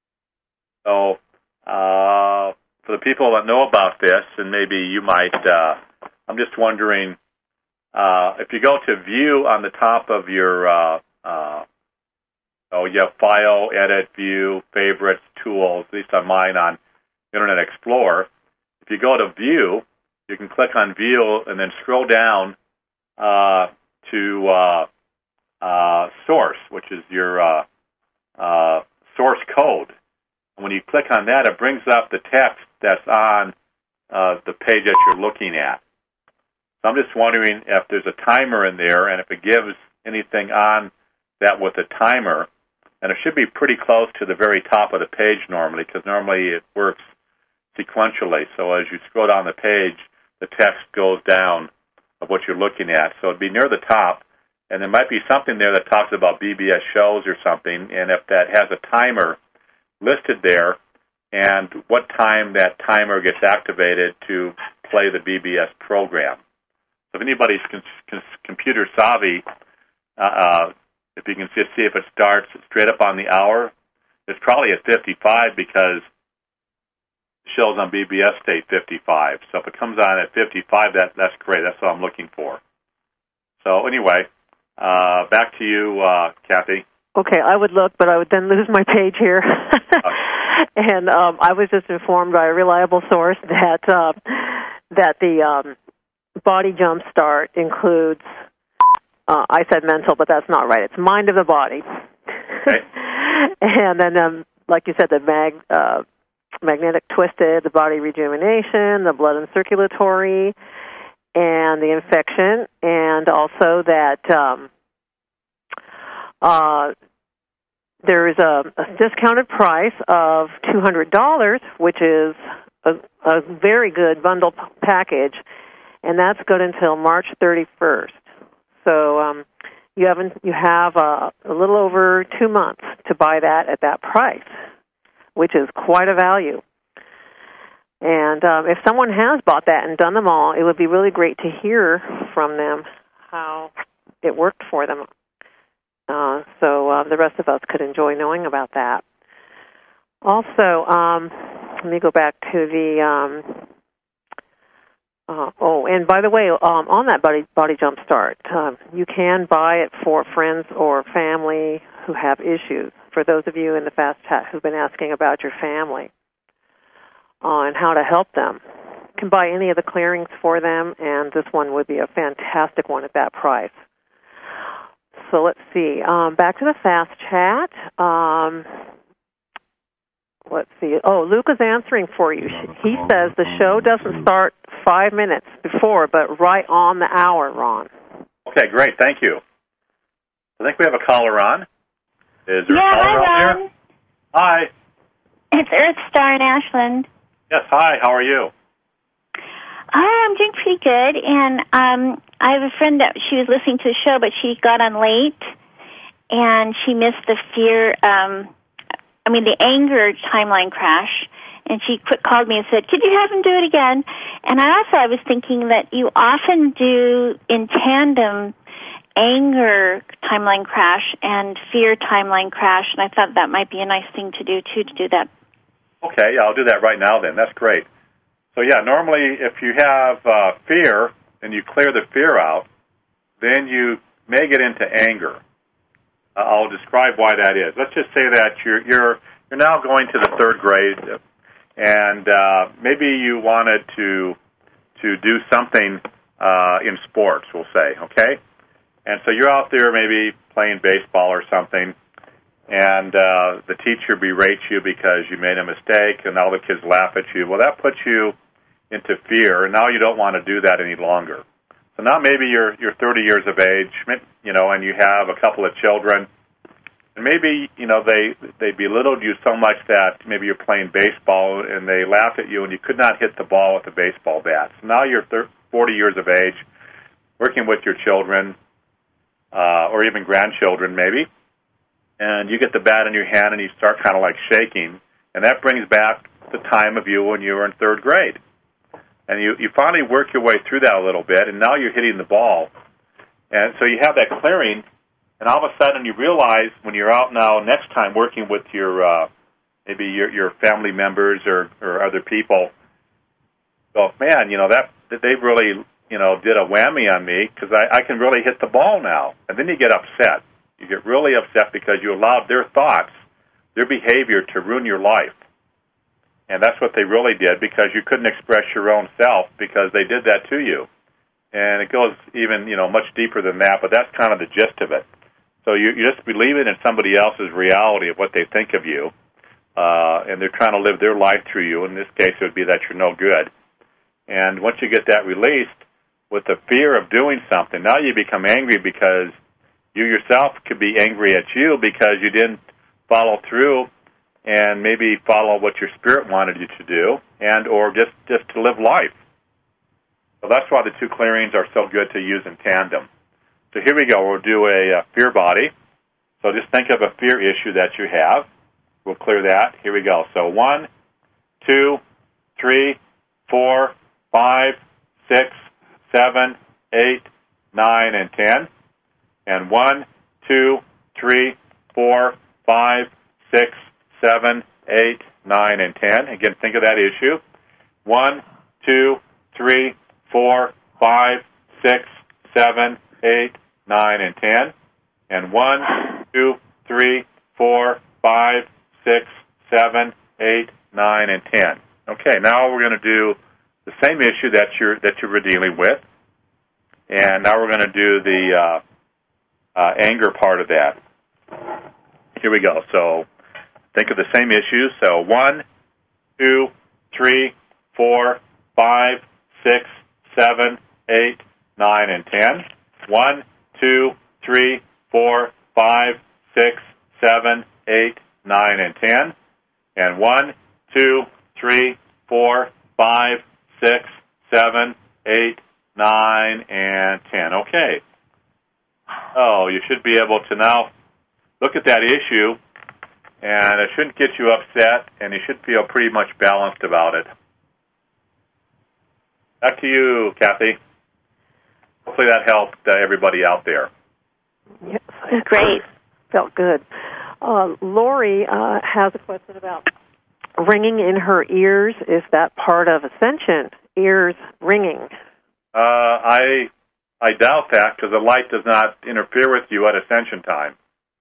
So uh, for the people that know about this, and maybe you might, uh, I'm just wondering, uh, if you go to view on the top of your uh, uh Oh, you have File, Edit, View, Favorites, Tools, at least on mine on Internet Explorer. If you go to View, you can click on View and then scroll down uh, to uh, uh, Source, which is your uh, uh, source code. And when you click on that, it brings up the text that's on uh, the page that you're looking at. So I'm just wondering if there's a timer in there, and if it gives anything on that with a timer. And it should be pretty close to the very top of the page normally, because normally it works sequentially. So as you scroll down the page, the text goes down of what you're looking at. So it'd be near the top, and there might be something there that talks about B B S shows or something, and if that has a timer listed there, and what time that timer gets activated to play the B B S program. So if anybody's con- con- computer savvy, uh, uh if you can just see if it starts straight up on the hour, it's probably at fifty-five because it shows on B B S state fifty-five. So if it comes on at fifty-five, that that's great. That's what I'm looking for. So anyway, uh, back to you, uh, Kathy. Okay, I would look, but I would then lose my page here. Okay. And um, I was just informed by a reliable source that uh, that the um, Body Jump Start includes. Uh, I said mental, but that's not right. It's mind of the body. Okay. And then, um, like you said, the mag, uh, magnetic twisted, the body rejuvenation, the blood and circulatory, and the infection, and also that um, uh, there is a, a discounted price of two hundred dollars, which is a, a very good bundle p- package, and that's good until March thirty-first. So um, you haven't you have uh, a little over two months to buy that at that price, which is quite a value. And um, if someone has bought that and done them all, it would be really great to hear from them how it worked for them. Uh, so uh, the rest of us could enjoy knowing about that. Also, um, let me go back to the. Um, Uh, oh, and by the way, um, on that Body, body Jump Start, uh, you can buy it for friends or family who have issues. For those of you in the Fast Chat who've been asking about your family. on how to help them. You can buy any of the clearings for them, and this one would be a fantastic one at that price. So let's see. Um, back to the fast chat. Um, let's see. Oh, Luke is answering for you. He says the show doesn't start five minutes before, but right on the hour, Ron. Okay, great. Thank you. I think we have a caller on. Is there yeah, a caller hi, out Ron. there? Hi. It's Earthstar in Ashland. Yes, hi. How are you? Hi, I'm doing pretty good, and um, I have a friend that she was listening to the show, but she got on late, and she missed the fear, um, I mean, the anger timeline crash, and she quick called me and said, could you have him do it again? And I also, I was thinking that you often do in tandem anger timeline crash and fear timeline crash, and I thought that might be a nice thing to do, too, to do that. Okay, yeah, I'll do that right now then. That's great. So, yeah, normally if you have uh, fear and you clear the fear out, then you may get into anger. Uh, I'll describe why that is. Let's just say that you're you're you're now going to the third grade, and uh, maybe you wanted to to do something uh, in sports, we'll say, okay? And so you're out there maybe playing baseball or something, and uh, the teacher berates you because you made a mistake, and all the kids laugh at you. Well, that puts you into fear, and now you don't want to do that any longer. So now maybe you're you're thirty years of age, you know, and you have a couple of children, and maybe, you know, they they belittled you so much that maybe you're playing baseball and they laugh at you and you could not hit the ball with a baseball bat. So now you're forty years of age, working with your children, uh, or even grandchildren maybe, and you get the bat in your hand and you start kind of like shaking, and that brings back the time of you when you were in third grade. And you, you finally work your way through that a little bit, and now you're hitting the ball. And so you have that clearing, and all of a sudden you realize when you're out now next time working with your uh, maybe your, your family members or, or other people, well, man, you know, that, that they really, you know, did a whammy on me because I, I can really hit the ball now. And then you get upset. You get really upset because you allowed their thoughts, their behavior to ruin your life. And that's what they really did because you couldn't express your own self because they did that to you. And it goes even, you know, much deeper than that, but that's kind of the gist of it. So you, you just believe it in somebody else's reality of what they think of you, uh, and they're trying to live their life through you. In this case, it would be that you're no good. And once you get that released with the fear of doing something, now you become angry because you yourself could be angry at you because you didn't follow through and maybe follow what your spirit wanted you to do, and or just, just to live life. So that's why the two clearings are so good to use in tandem. So here we go. We'll do a, a fear body. So just think of a fear issue that you have. We'll clear that. Here we go. So one, two, three, four, five, six, seven, eight, nine, and ten. And one, two, three, four, five, six, seven, eight, nine, and ten. Again, think of that issue. One, two, three, four, five, six, seven, eight, nine, and ten. And one, two, three, four, five, six, seven, eight, nine, and ten. Okay, now we're going to do the same issue that you're that you were dealing with, and now we're going to do the uh, uh, anger part of that. Here we go. So think of the same issues. So one, two, three, four, five, six, seven, eight, nine, and ten. One, two, three, four, five, six, seven, eight, nine, and ten. And one, two, three, four, five, six, seven, eight, nine, and ten. Okay. Oh, you should be able to now look at that issue, and it shouldn't get you upset, and you should feel pretty much balanced about it. Back to you, Kathy. Hopefully that helped uh, everybody out there. Yes, great. Felt good. Uh, Lori uh, has a question about ringing in her ears. Is that part of ascension? Ears ringing? Uh, I I doubt that because the light does not interfere with you at ascension time.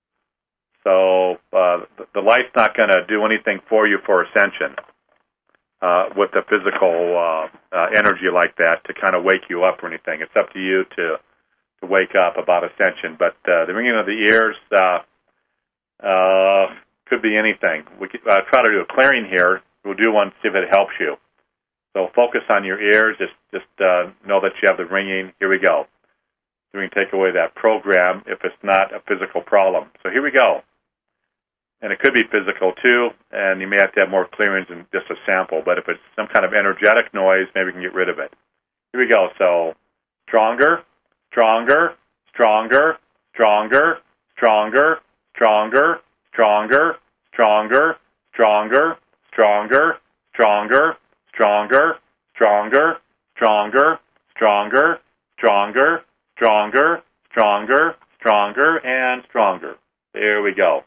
So uh, the light's not going to do anything for you for ascension. uh, with the physical uh, uh, energy like that to kind of wake you up or anything. It's up to you to to wake up about ascension. But uh, the ringing of the ears uh, uh, could be anything. We could uh, try to do a clearing here. We'll do one, see if it helps you. So focus on your ears. Just just uh, know that you have the ringing. Here we go. So we can take away that program if it's not a physical problem. So here we go. And it could be physical, too, and you may have to have more clearings than just a sample. But if it's some kind of energetic noise, maybe we can get rid of it. Here we go. So stronger, stronger, stronger, stronger, stronger, stronger, stronger, stronger, stronger, stronger, stronger, stronger, stronger, stronger, stronger, stronger, stronger, stronger, stronger, and stronger. There we go.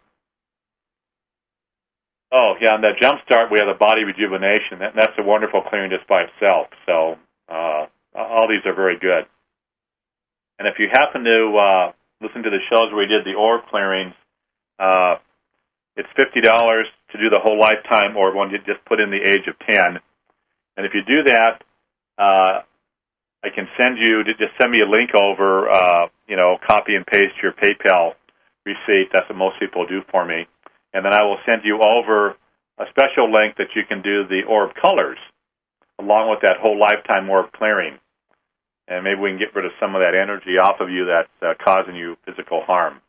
Oh, yeah, on that jump start, we have the body rejuvenation. That, that's a wonderful clearing just by itself. So uh, all these are very good. And if you happen to uh, listen to the shows where we did the orb clearings, uh, it's fifty dollars to do the whole lifetime orb one. You just put in the age of ten. And if you do that, uh, I can send you, just send me a link over, uh, you know, copy and paste your PayPal receipt. That's what most people do for me. And then I will send you over a special link that you can do the orb colors along with that whole lifetime orb clearing. And maybe we can get rid of some of that energy off of you that's uh, causing you physical harm.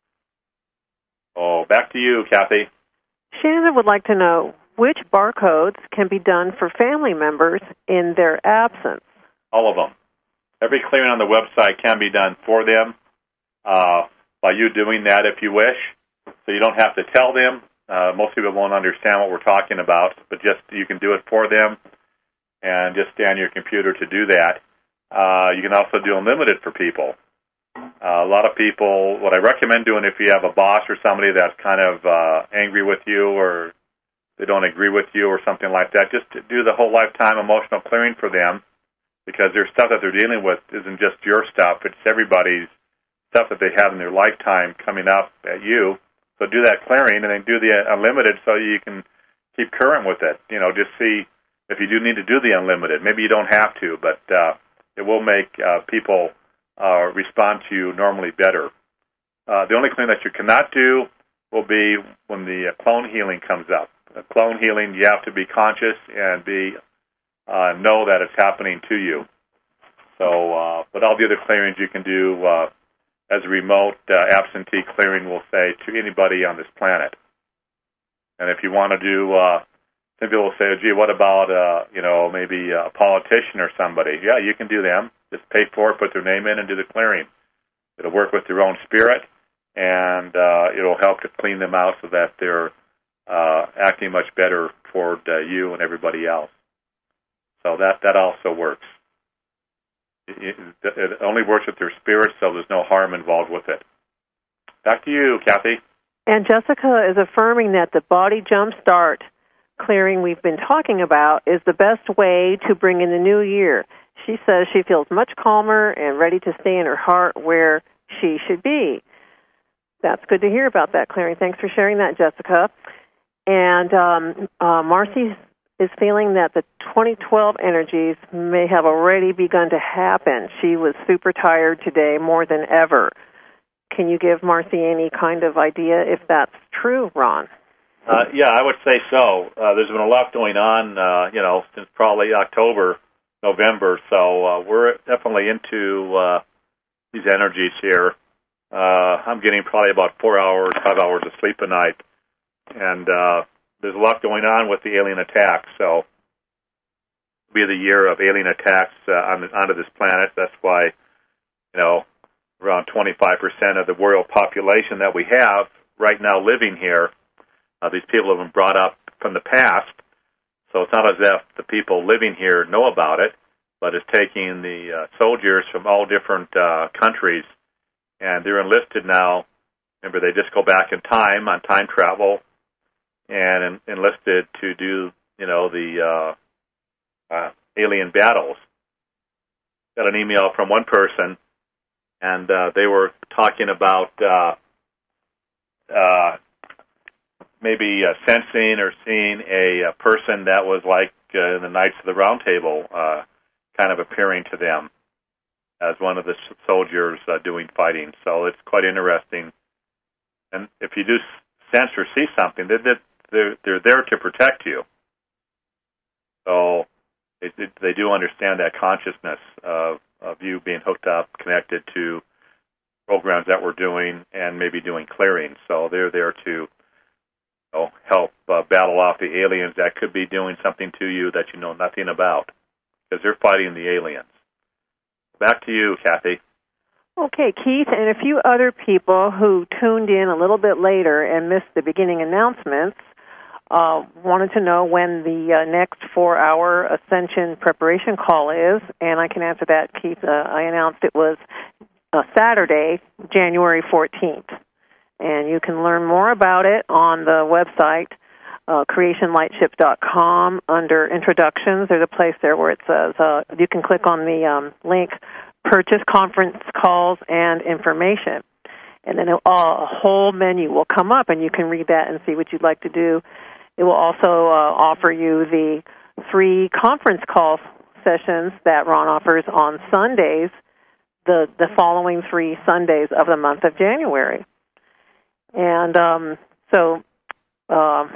Oh, back to you, Kathy. Shannon would like to know which barcodes can be done for family members in their absence. All of them. Every clearing on the website can be done for them uh, by you doing that if you wish. So you don't have to tell them. Uh, most people won't understand what we're talking about, but just you can do it for them and just stay on your computer to do that. Uh, you can also do unlimited for people. Uh, a lot of people, what I recommend doing if you have a boss or somebody that's kind of uh, angry with you or they don't agree with you or something like that, just to do the whole lifetime emotional clearing for them because their stuff that they're dealing with isn't just your stuff. It's everybody's stuff that they have in their lifetime coming up at you. So do that clearing and then do the unlimited so you can keep current with it. You know, just see if you do need to do the unlimited. Maybe you don't have to, but uh, it will make uh, people uh, respond to you normally better. Uh, the only thing that you cannot do will be when the uh, clone healing comes up. Uh, clone healing, you have to be conscious and be uh, know that it's happening to you. So, uh, but all the other clearings you can do uh, as a remote uh, absentee clearing, we'll say, to anybody on this planet. And if you want to do, uh, some people will say, oh, gee, what about, uh, you know, maybe a politician or somebody? Yeah, you can do them. Just pay for it, put their name in, and do the clearing. It'll work with their own spirit, and uh, it'll help to clean them out so that they're uh, acting much better toward uh, you and everybody else. So that, that also works. It, it only works with their spirit, so there's no harm involved with it. Back to you, Kathy. And Jessica is affirming that the body jumpstart clearing we've been talking about is the best way to bring in the new year. She says she feels much calmer and ready to stay in her heart where she should be. That's good to hear about that clearing. Thanks for sharing that, Jessica. And um, uh, Marcy is feeling that the twenty twelve energies may have already begun to happen. She was super tired today more than ever. Can you give Marcy any kind of idea if that's true, Ron? Uh, yeah, I would say so. Uh, there's been a lot going on, uh, you know, since probably October, November, so uh, we're definitely into uh, these energies here. Uh, I'm getting probably about four hours, five hours of sleep a night, and uh, there's a lot going on with the alien attacks, so it'll be the year of alien attacks uh, on, onto this planet. That's why, you know, around twenty-five percent of the world population that we have right now living here, uh, these people have been brought up from the past, so it's not as if the people living here know about it, but it's taking the uh, soldiers from all different uh, countries, and they're enlisted now. Remember, they just go back in time on time travel and en- enlisted to do, you know, the uh, uh, alien battles. Got an email from one person, and uh, they were talking about uh, uh, maybe uh, sensing or seeing a, a person that was like uh, in the Knights of the Round Table, uh, kind of appearing to them as one of the soldiers uh, doing fighting. So it's quite interesting. And if you do sense or see something, they're, they're, they're there to protect you. So it, it, they do understand that consciousness of, of you being hooked up, connected to programs that we're doing and maybe doing clearing. So they're there to you know, help uh, battle off the aliens that could be doing something to you that you know nothing about, because they're fighting the aliens. Back to you, Kathy. Okay, Keith, and a few other people who tuned in a little bit later and missed the beginning announcements uh, wanted to know when the uh, next four-hour Ascension preparation call is, and I can answer that, Keith. Uh, I announced it was uh, Saturday, January fourteenth, and you can learn more about it on the website, uh, creation lightship dot com. Under Introductions, there's a place there where it says, uh, you can click on the um, link, Purchase Conference Calls and Information. And then a, a whole menu will come up, and you can read that and see what you'd like to do. It will also uh, offer you the free conference call sessions that Ron offers on Sundays, the, the following three Sundays of the month of January. And um, so uh,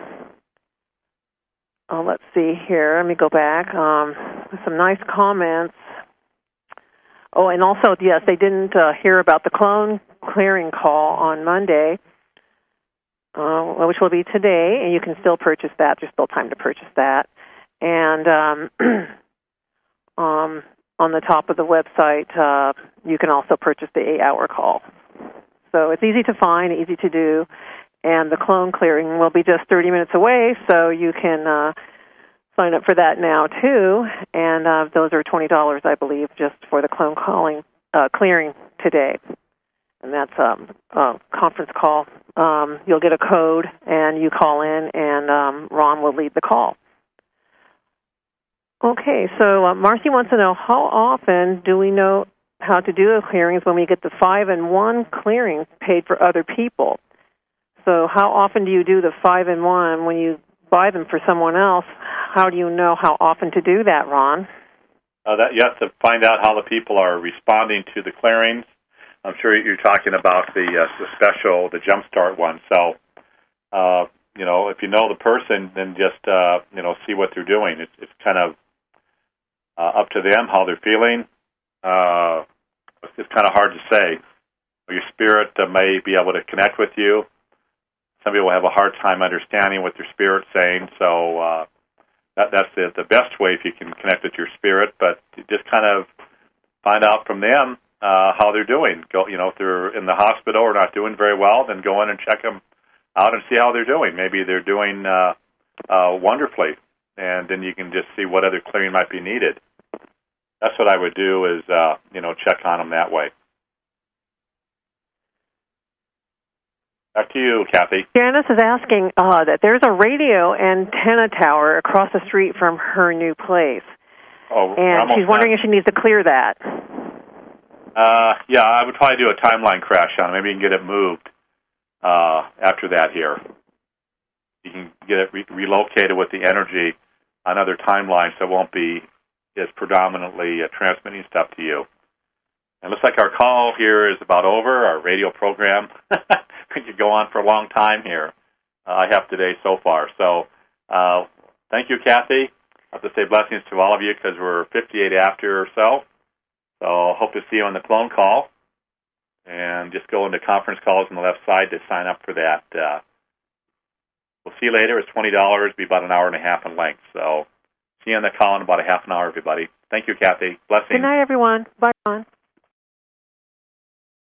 uh, let's see here. Let me go back. Um, some nice comments. Oh, and also, yes, they didn't uh, hear about the clone clearing call on Monday, uh, which will be today, and you can still purchase that. There's still time to purchase that. And um, um, on the top of the website, uh, you can also purchase the eight-hour call. So it's easy to find, easy to do, and the clone clearing will be just thirty minutes away, so you can uh, sign up for that now, too, and uh, those are twenty dollars, I believe, just for the clone calling uh, clearing today. And that's um, a conference call. Um, you'll get a code, and you call in, and um, Ron will lead the call. Okay, so uh, Marcy wants to know, how often do we know how to do the clearings when we get the five and one clearings paid for other people? So how often do you do the five and one when you buy them for someone else? How do you know how often to do that, Ron? Uh, that you have to find out how the people are responding to the clearings. I'm sure you're talking about the uh, the special, the Jumpstart one. So, uh, you know, if you know the person, then just uh, you know see what they're doing. It's it's kind of uh, up to them how they're feeling. Uh, it's just kind of hard to say. Your spirit uh, may be able to connect with you. Some people have a hard time understanding what their spirit's saying. So. Uh, That, that's the, the best way if you can connect with your spirit, but just kind of find out from them uh, how they're doing. Go, you know, if they're in the hospital or not doing very well, then go in and check them out and see how they're doing. Maybe they're doing uh, uh, wonderfully, and then you can just see what other clearing might be needed. That's what I would do is, uh, you know, check on them that way. Back to you, Kathy. Janice is asking uh, that there's a radio antenna tower across the street from her new place. Oh, and she's wondering done. if she needs to clear that. Uh, yeah, I would probably do a timeline crash on it. Maybe you can get it moved uh, after that here. You can get it re- relocated with the energy on other timelines so it won't be as predominantly uh, transmitting stuff to you. And it looks like our call here is about over, our radio program. We could go on for a long time here. Uh, I have today so far. So uh, thank you, Kathy. I have to say blessings to all of you because we're fifty-eight after or so. So hope to see you on the clone call. And just go into conference calls on the left side to sign up for that. Uh, we'll see you later. It's twenty dollars. It'll be about an hour and a half in length. So see you on the call in about a half an hour, everybody. Thank you, Kathy. Blessings. Good night, everyone. Bye, Ron.